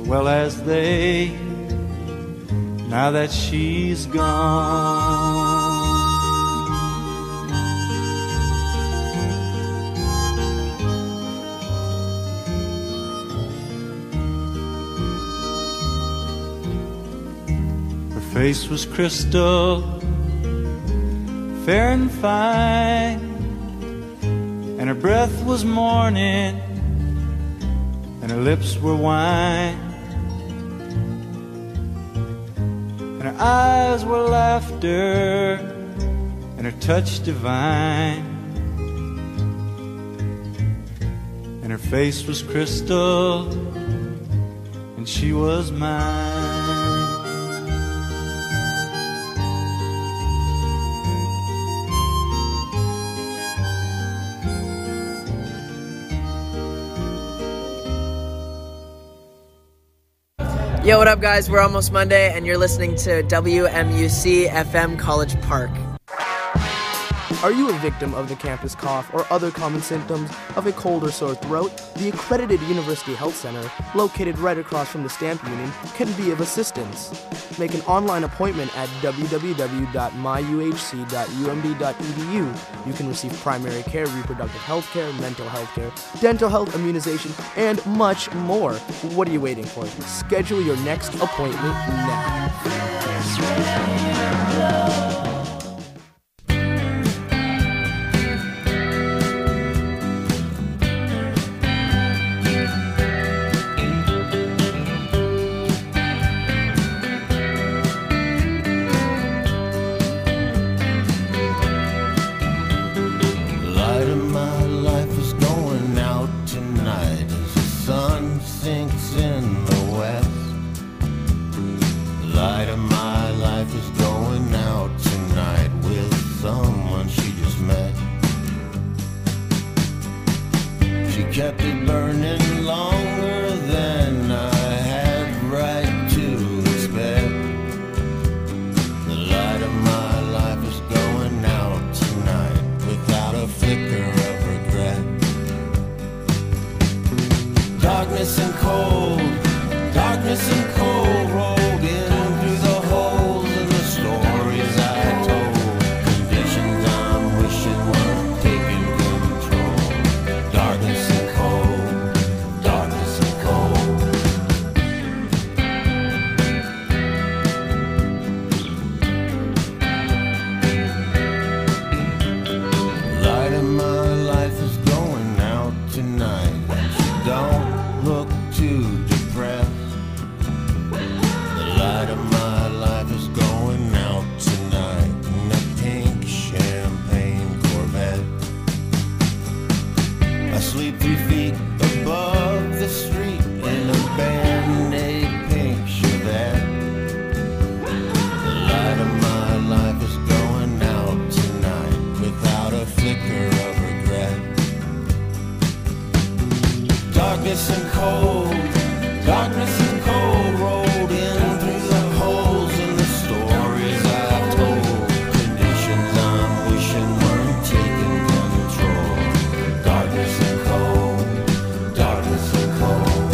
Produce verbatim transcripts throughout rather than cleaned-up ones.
well as they, now that she's gone. Her face was crystal, fair and fine, and her breath was morning, and her lips were wine, and her eyes were laughter, and her touch divine, and her face was crystal, and she was mine. Yo, what up, guys? We're almost Monday, and you're listening to W M U C F M College Park. Are you a victim of the campus cough or other common symptoms of a cold or sore throat? The accredited University Health Center, located right across from the Stamp Union, can be of assistance. Make an online appointment at w w w dot my u h c dot u m d dot e d u. You can receive primary care, reproductive health care, mental health care, dental health, immunization, and much more. What are you waiting for? Schedule your next appointment now. Kept it burning longer than I had right to expect. The light of my life is going out tonight without a flicker of regret. Darkness and cold, darkness and cold rolled in through the holes in the stories I told. Conditions I'm wishing weren't taking control. Darkness and darkness and cold, darkness and cold rolled in through the holes in the stories I've told. Conditions I'm wishing weren't taking control. Darkness and cold, darkness and cold.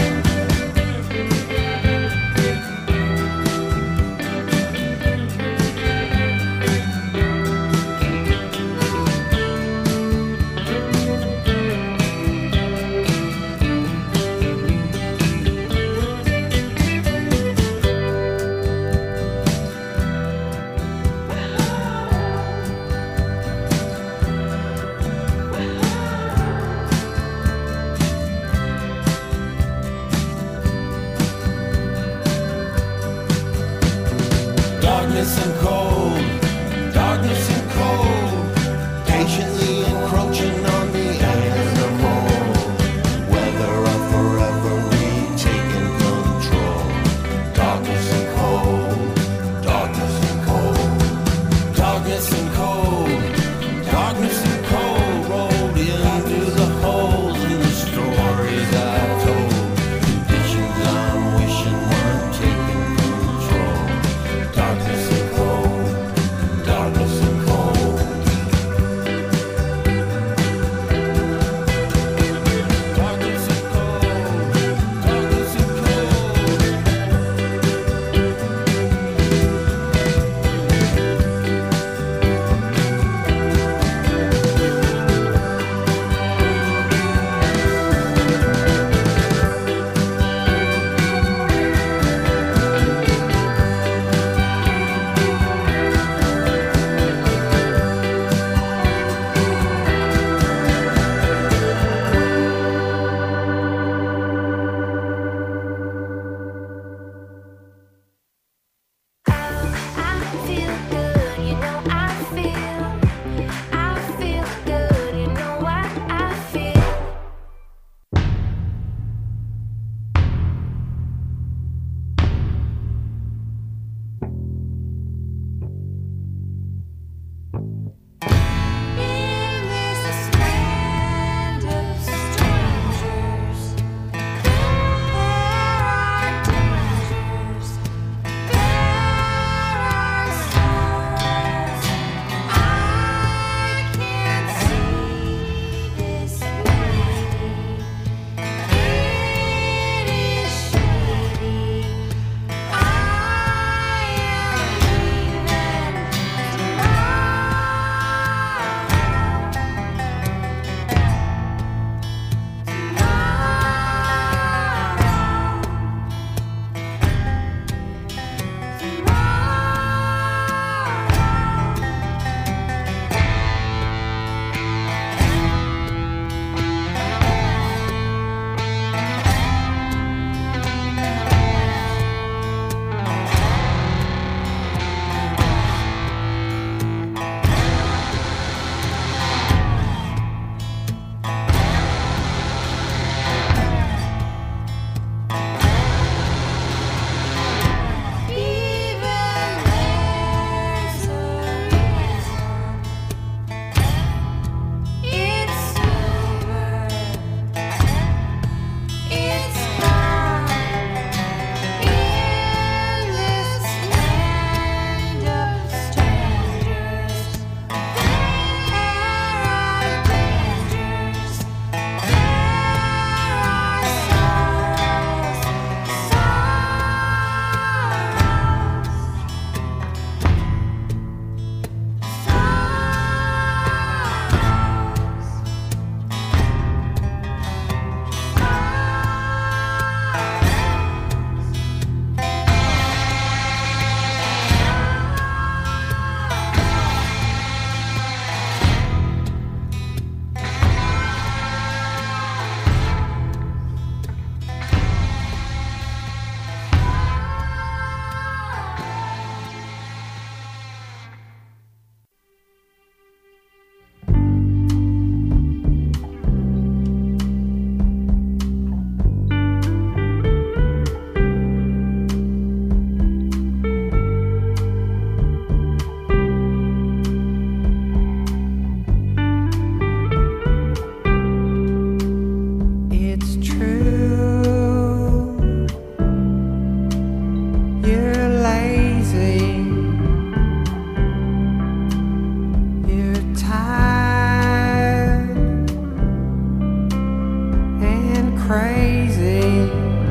crazy.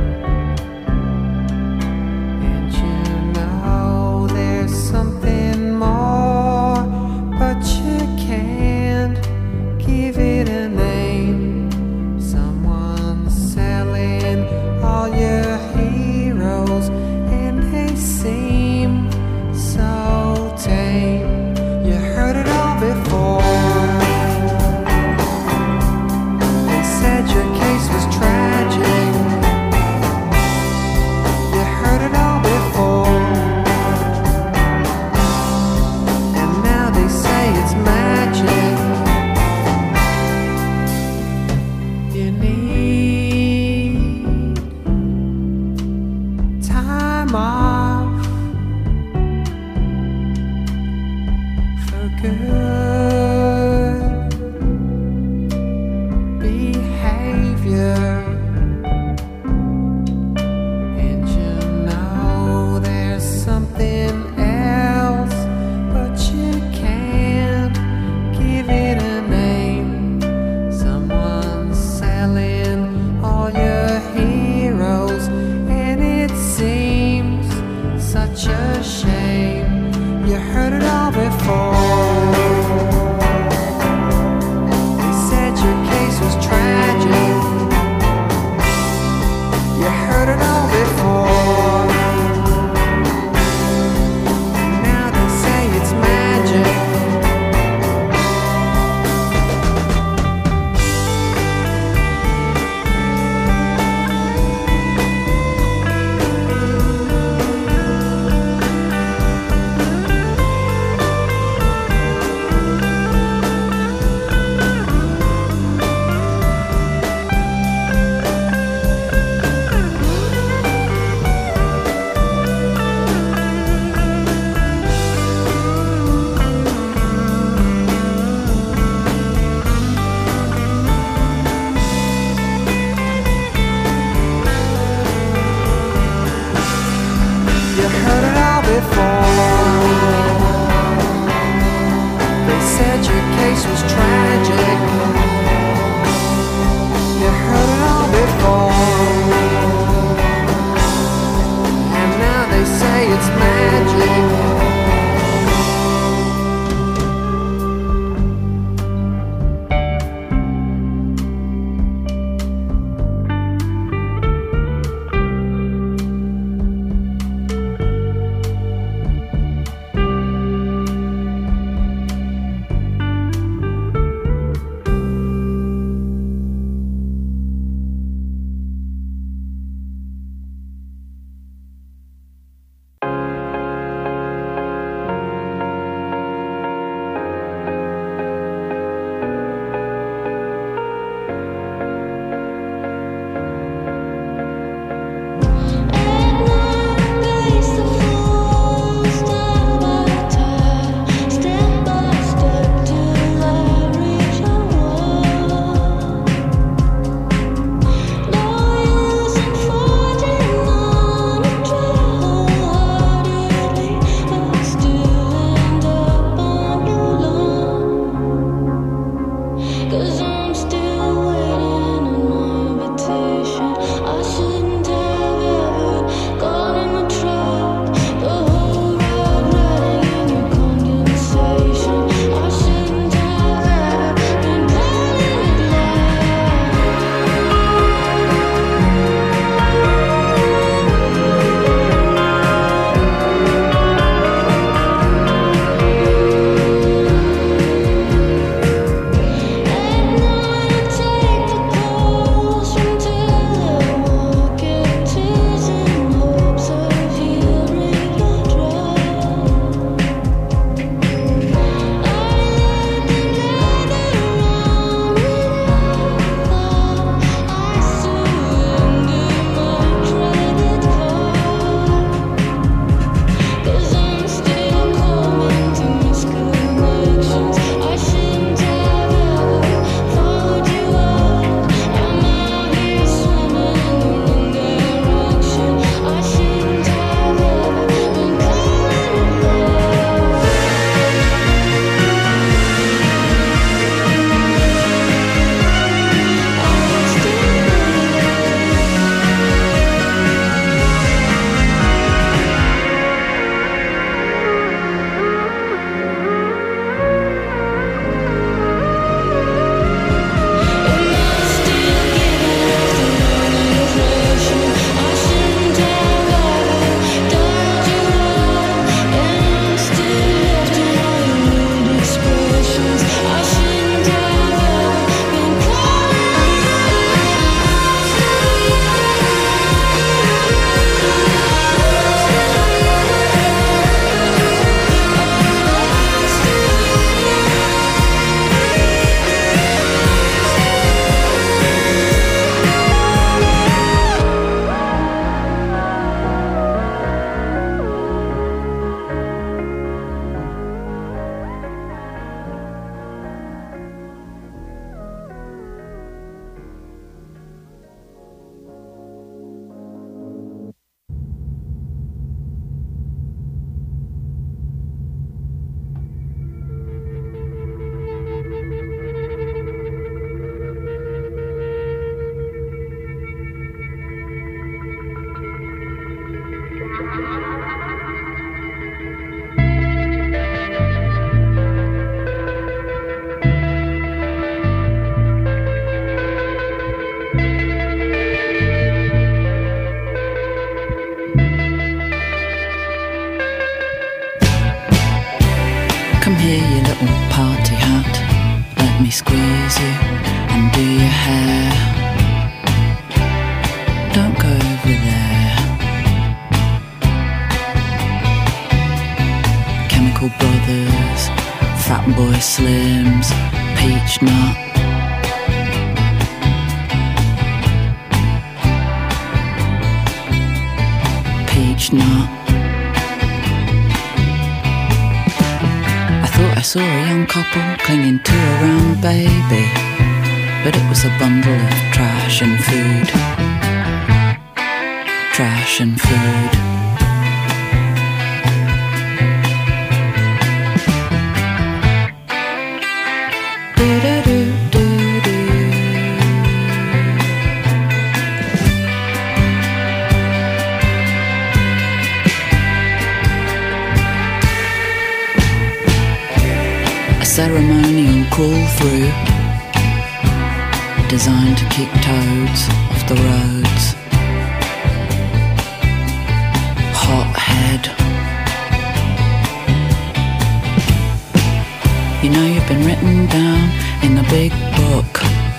And you know there's something more, but you can't give it a name. Someone's selling all your heroes, and they seem so tame. You heard it all before. They said your case was tragic. Slims, peach nut. Peach nut. I thought I saw a young couple clinging to a round baby, but it was a bundle of trash and food. Trash and food. Ceremonial crawl through, designed to keep toads off the roads. Hot head. You know you've been written down in the big book,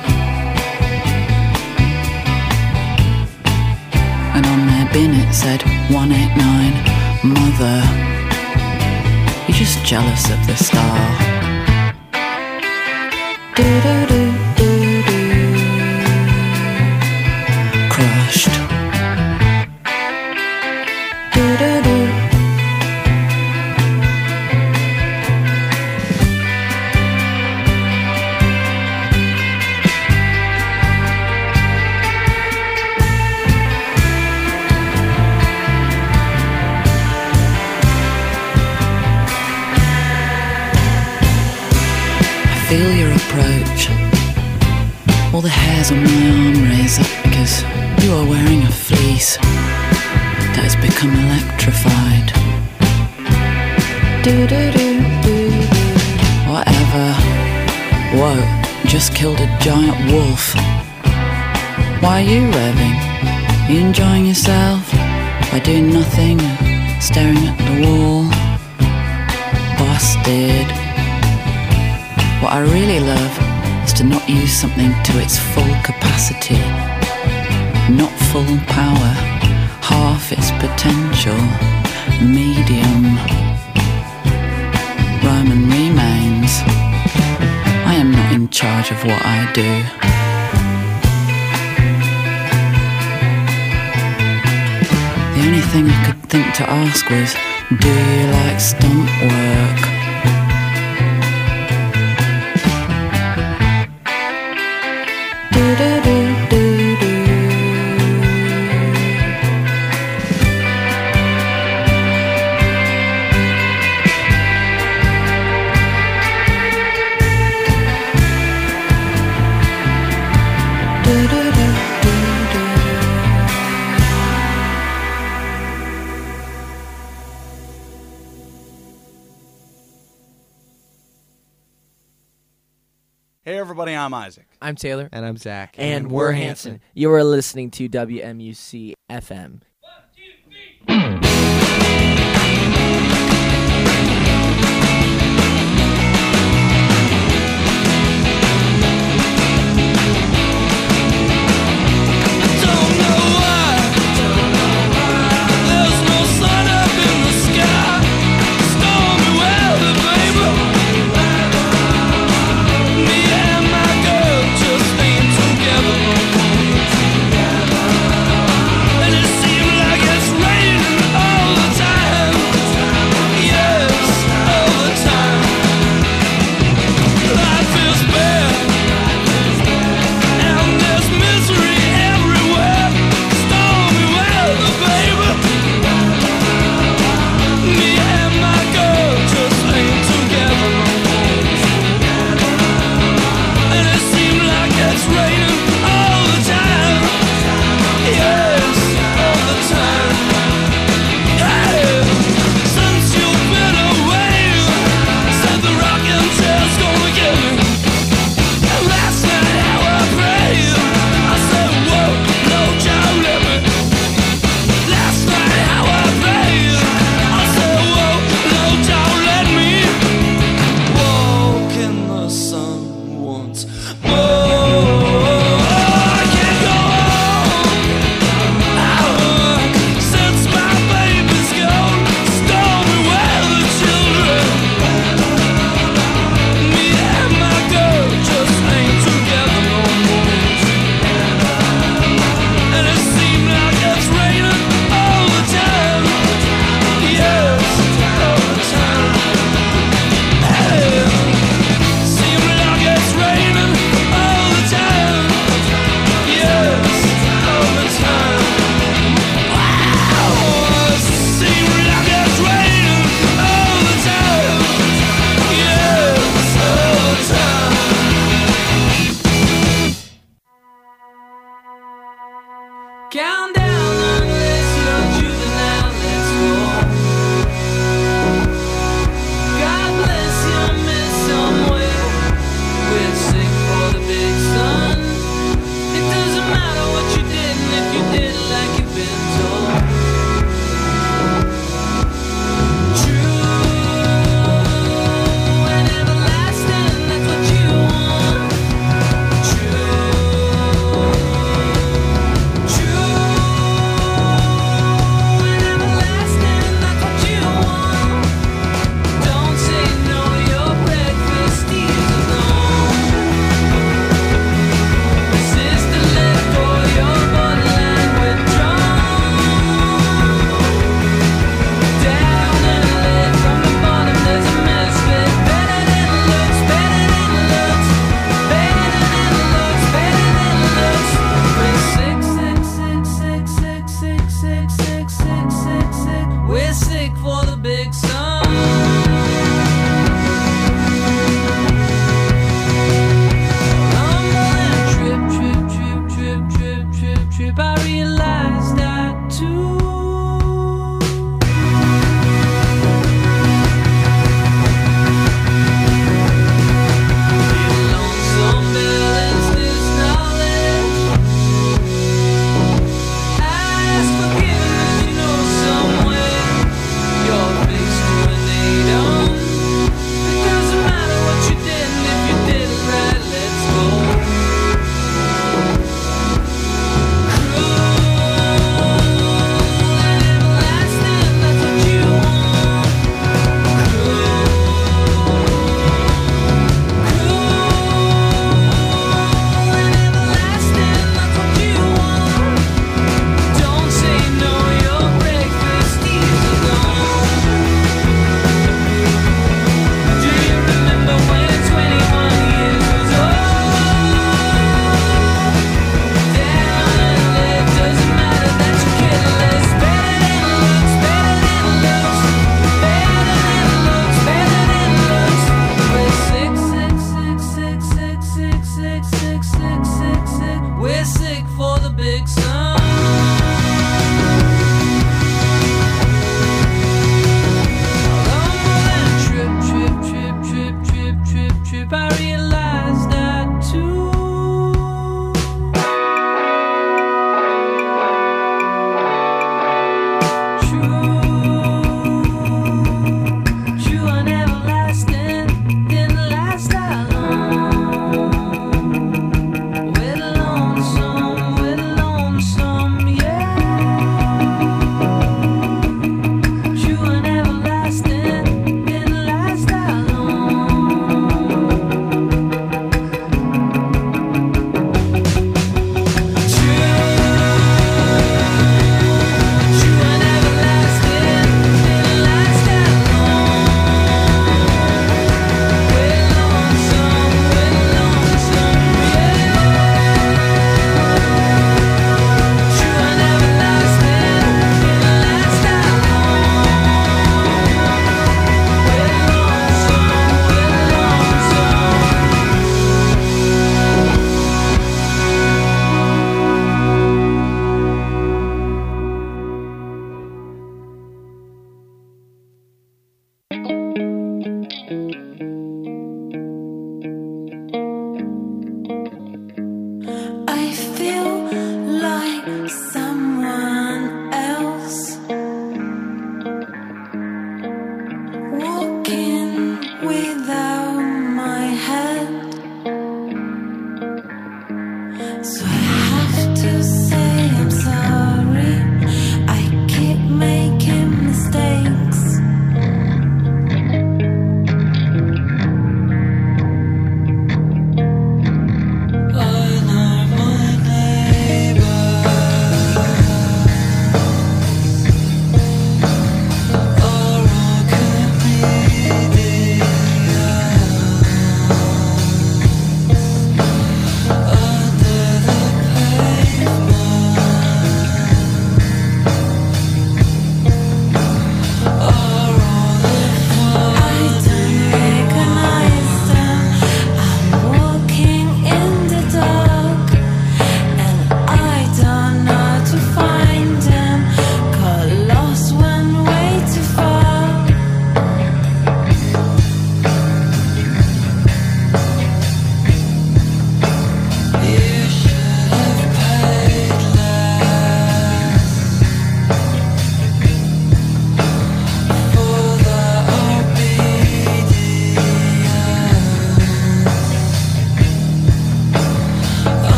and on their bin it said one eight nine, mother. You're just jealous of the star. Crushed. Feel your approach. All the hairs on my arm raise up because you are wearing a fleece that has become electrified. Whatever. Whoa, just killed a giant wolf. Why are you revving? You enjoying yourself by doing nothing and staring at the wall? Busted. What I really love is to not use something to its full capacity, not full power, half its potential, medium. Roman remains. I am not in charge of what I do. The only thing I could think to ask was, do you like stunt work? Hey everybody, I'm Isaac. I'm Taylor. And I'm Zach. And, and we're Hanson. You are listening to W M U C F M. And it seemed like it's raining Count down unless you're juvenile, let's go. God bless you, miss somewhere. We're sick for the big sun. It doesn't matter what you did, and if you did it like you've been told. True and everlasting, that's what you want. True, true and everlasting, that's what you want. Don't say no, your breakfast is alone. Sister, let go, your borderline withdrawn. Down and lit from the bottom, there's a misfit. Better than it looks, better than it looks. Better than it looks, better than it looks. We're sick, sick, sick, sick, sick, sick, sick, sick, sick, sick, sick. We're sick for the big sun. Rumble and trip, trip, trip, trip, trip, trip, trip. I realized that too. In lonesome buildings, this knowledge. Ask forgiveness, you know somewhere. Your face to an eight on. It doesn't matter what you did, and if you did it right, let's go. Cruel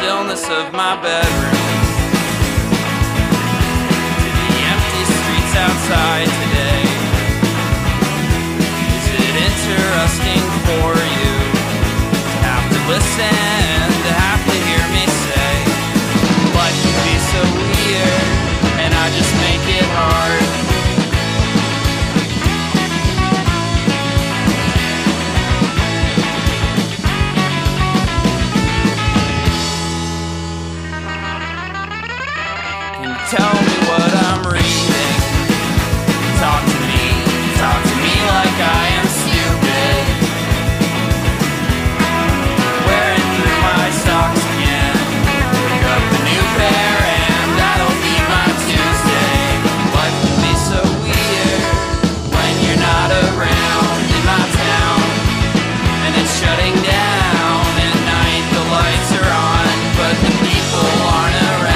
stillness of my bedroom, to the empty streets outside today. Is it interesting for you to have to listen, to have to hear me say life can be so weird, and I just make it hard? Tell me what I'm reading. Talk to me, talk to me like I am stupid. Wearing through my socks again. Pick up a new pair and that'll be my Tuesday. Life can be so weird when you're not around in my town, and it's shutting down. At night the lights are on, but the people aren't around.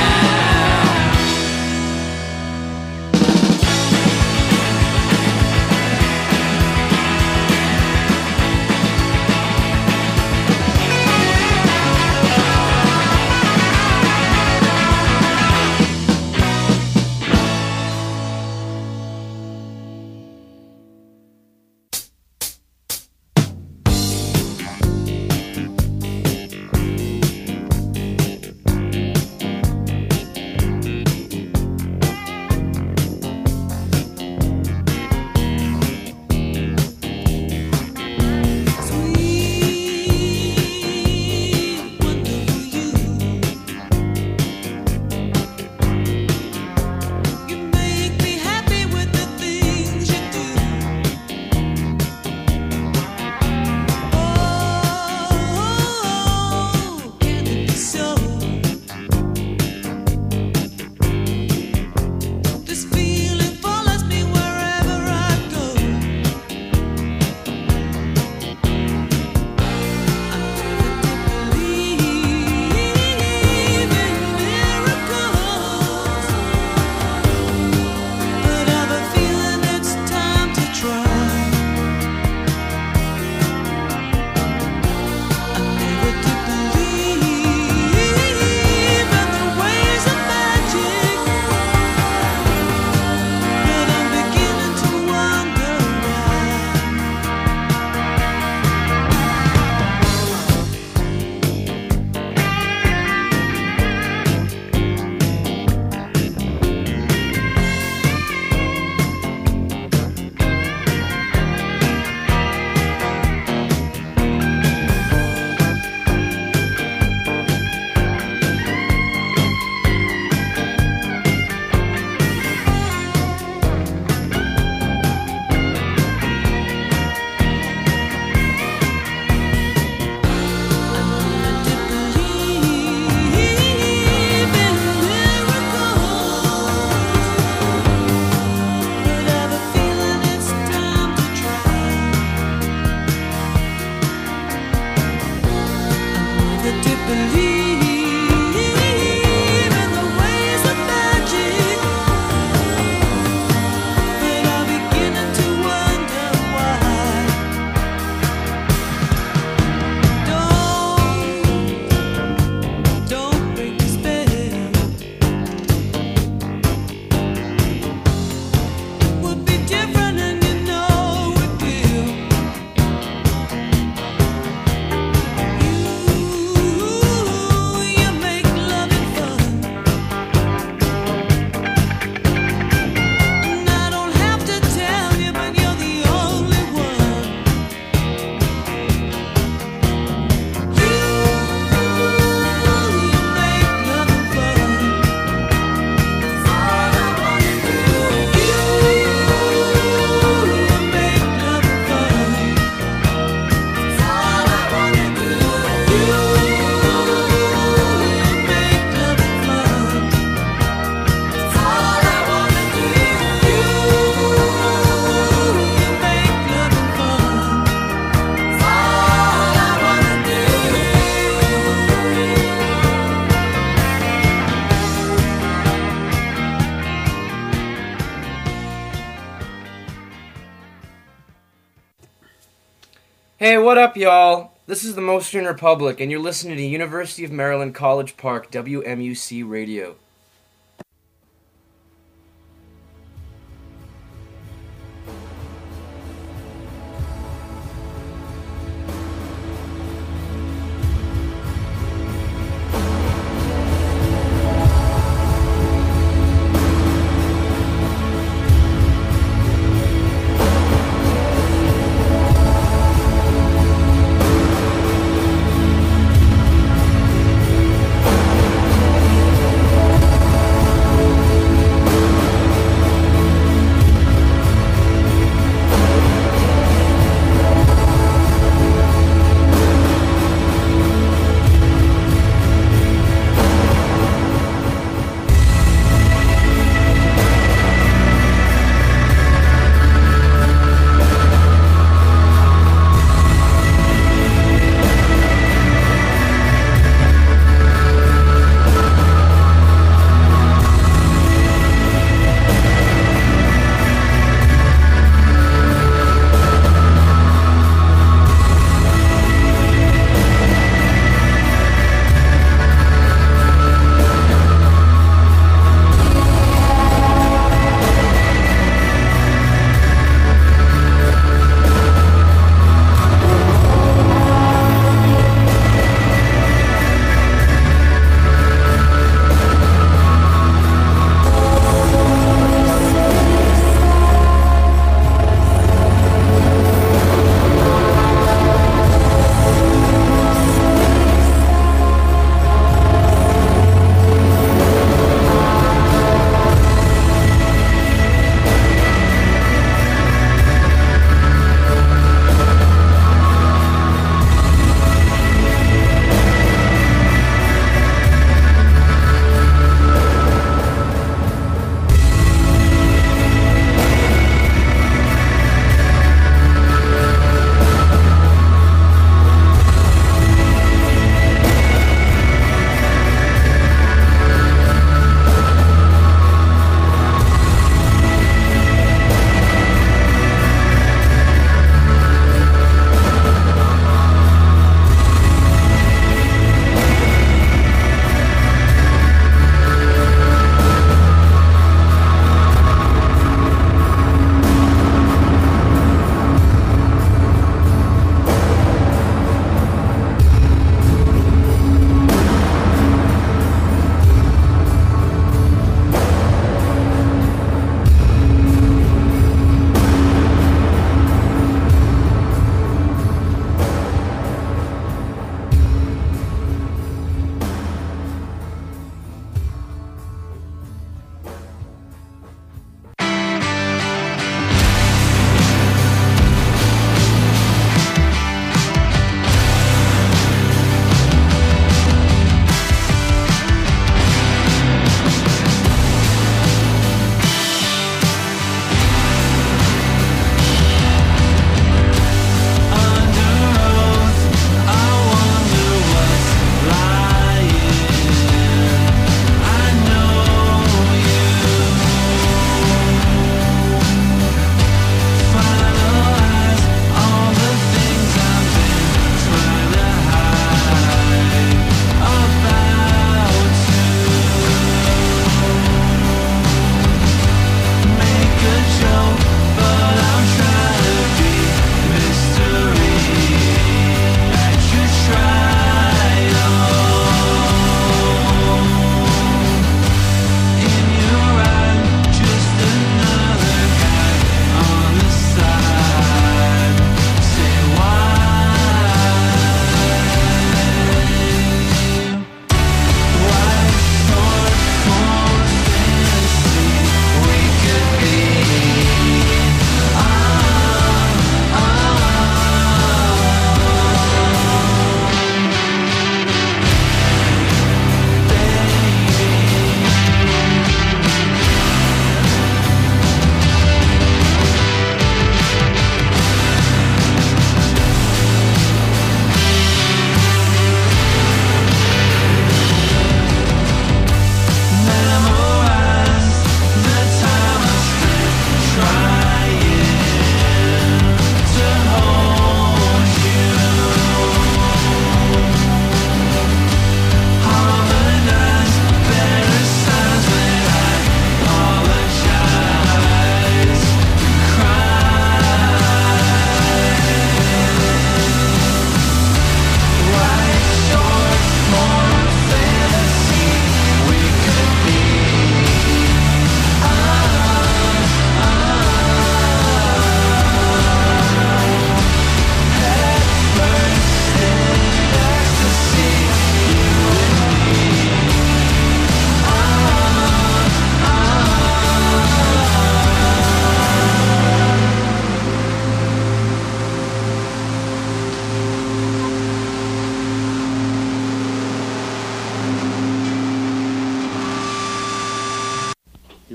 Hey, what up, y'all? This is the Motion Republic, and you're listening to University of Maryland College Park, W M U C Radio. Thank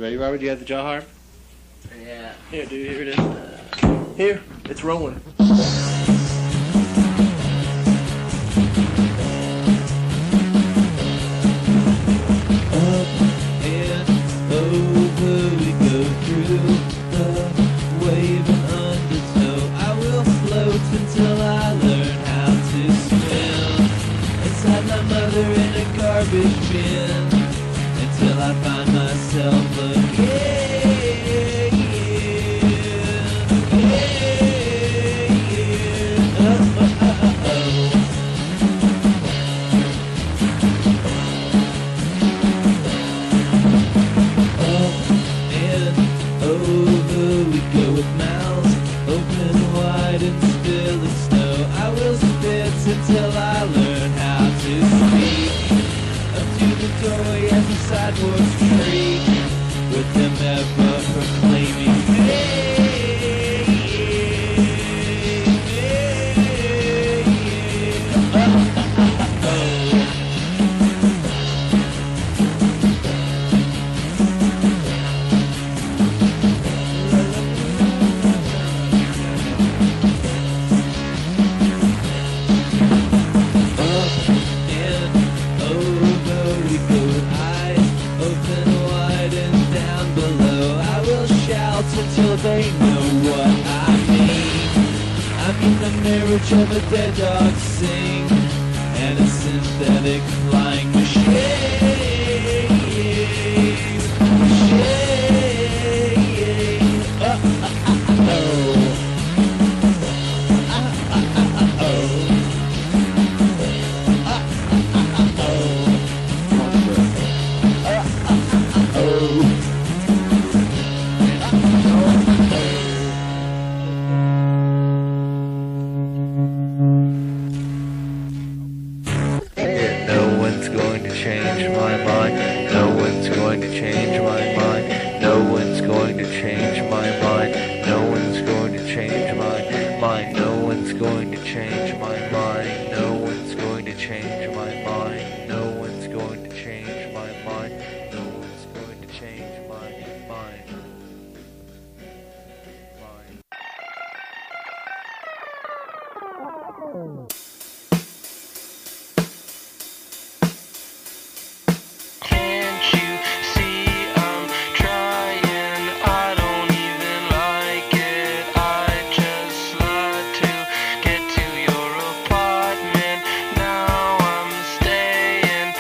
ready, Robert? Do you have the jaw harp? Yeah. Here, dude, here it is. Here, it's rolling. Over we go through the wave and undertow. I will float until I learn how to swim. Inside my mother in a garbage bin. Until I find myself again. Oh, oh, oh, oh. Over we go with mouths open wide and still in snow. I will spit until I learn how to speak. Up to the doorway as the sidewalks creak, with them ever proclaiming hey, until they know what I mean. I mean the marriage of a dead dog sing and a synthetic flying machine. Machine. Oh, oh, oh, oh. Ah, ah, ah, ah, oh. Ah, ah, ah, oh. Ah, ah, ah, oh. No one's going to change my mind. No one's going to change my mind. No one's going to change my mind. No one's going to change my mind. No one's going to change my mind. No one's going to change my mind. No one's going to change my mind. No one's going to change my mind. Mind. Can't you see I'm trying? I don't even like it. I just like to get to your apartment. Now I'm staying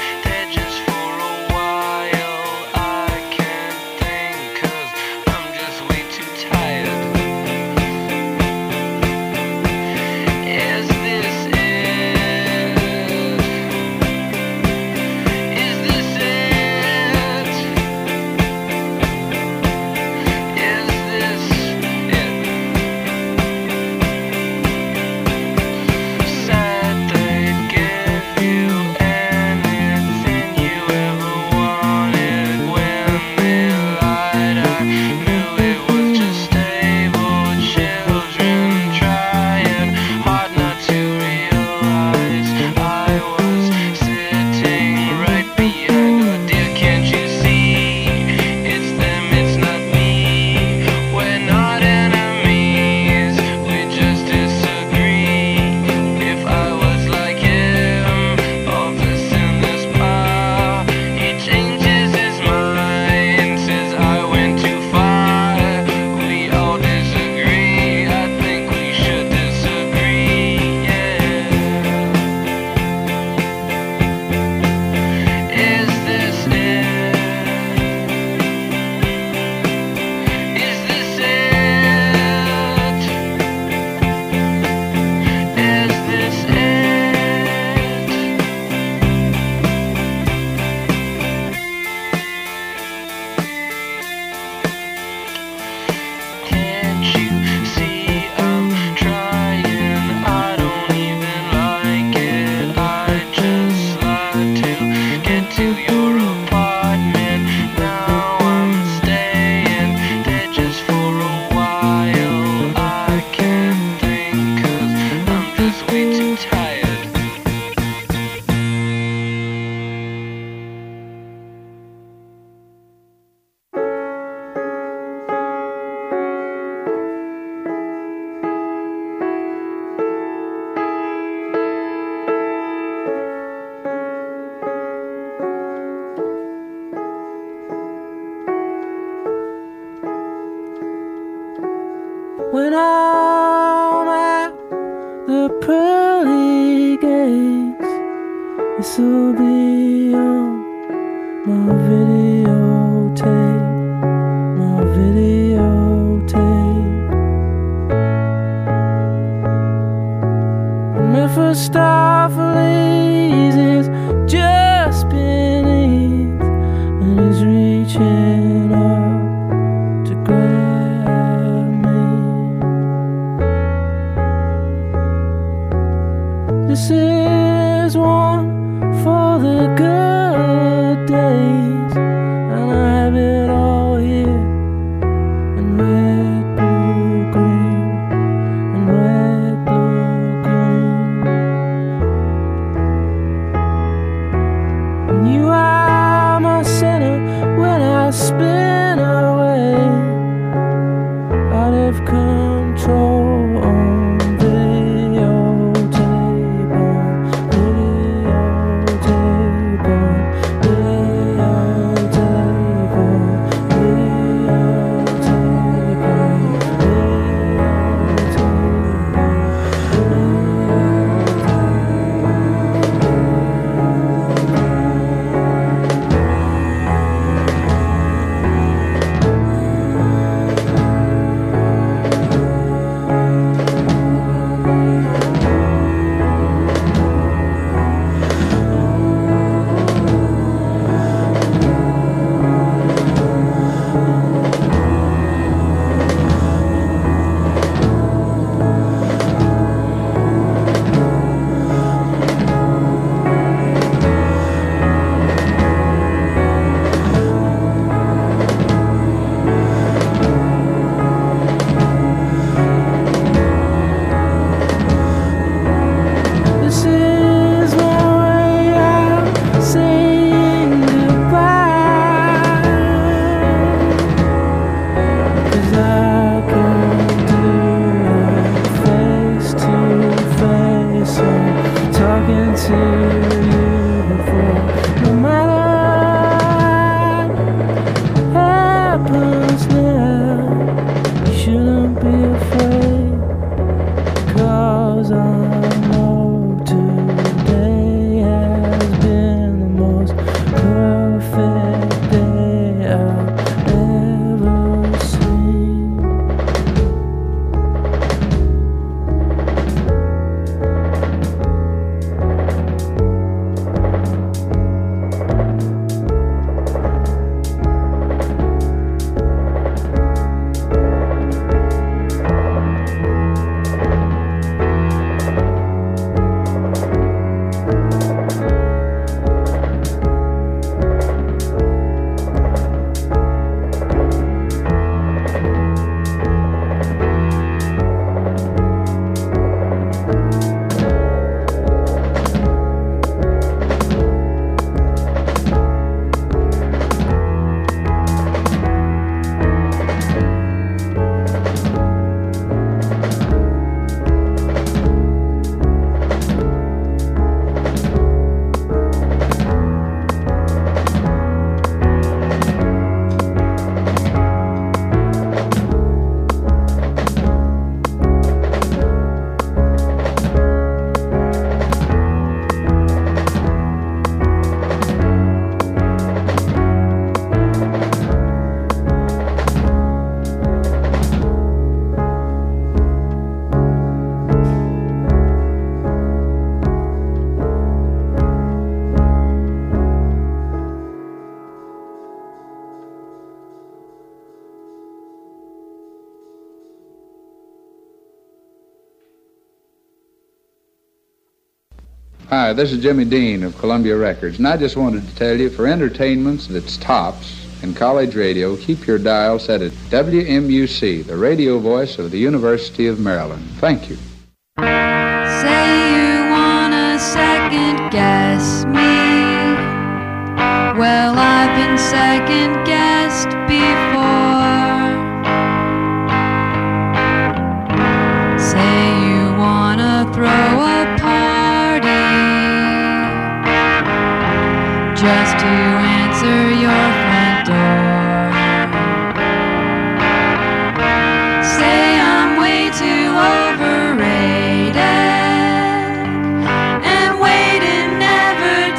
This'll be on my videotape, my videotape. Mephistopheles is just beneath, and he's reaching up to grab me. This is one for the good days, and I have it all here in red, blue, green, and red, blue, green. And you are my center when I spin away out of control on videotape, on videotape, on videotape, on videotape, on This is my way out saying goodbye, 'cause I can't do it face to face. I'm talking to you before, no matter what happens now, you shouldn't be afraid, 'cause I know today has been the most perfect day I've ever seen. Hi, this is Jimmy Dean of Columbia Records, and I just wanted to tell you, for entertainments that's tops in college radio, keep your dial set at W M U C, the radio voice of the University of Maryland. Thank you. Say you wanna second guess me. Well, I've been second guessed before. Say you wanna throw a party just to answer your front door. Say I'm way too overrated and waiting never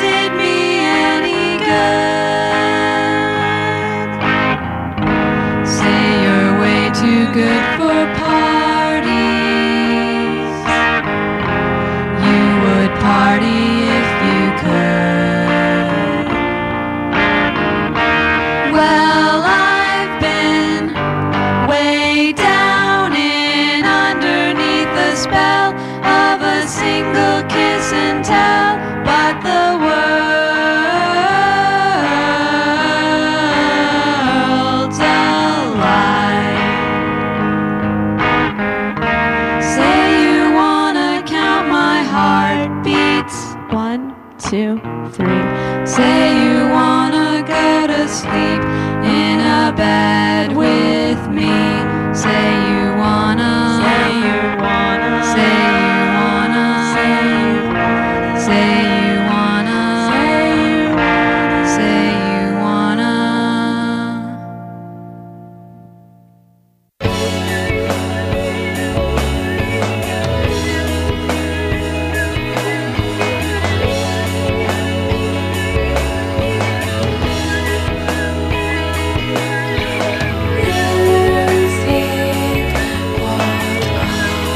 two, three. Say you wanna go to sleep in a bed with me. Say you wanna. Say you wanna. Say you wanna. Say you wanna. Say you wanna. Say you wanna. Music, what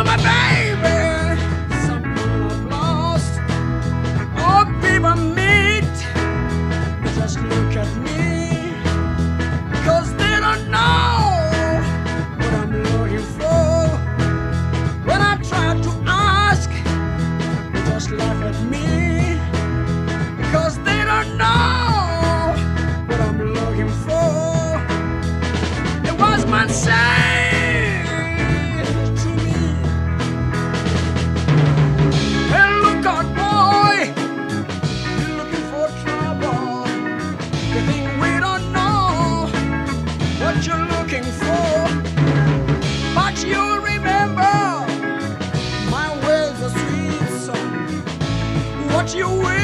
You're my baby, someone I've lost. Oh, people meet, just look at me, 'cause they don't know what I'm looking for. When I try to ask, they just laugh at me, 'cause they don't know what I'm looking for. It was my say to me, hey, look out, boy, you're looking for trouble. You think we don't know what you're looking for, but you remember my ways are sweet, son. What you will